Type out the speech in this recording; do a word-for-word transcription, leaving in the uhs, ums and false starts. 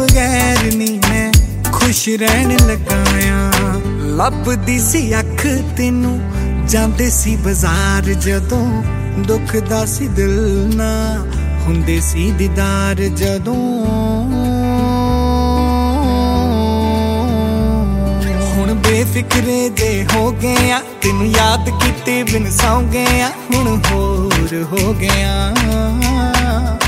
बगैर नी मैं खुश रहन लगा आ। लभदी सी अख तेनू जांदे सी बाजार जदों, दुखदा सी दिल ना हुंदे सी दीदार जदों। हुण बेफिक्रे जे हो गए आ, तेनू याद कीते बिन सौ गए आ, हुण होर हो गया।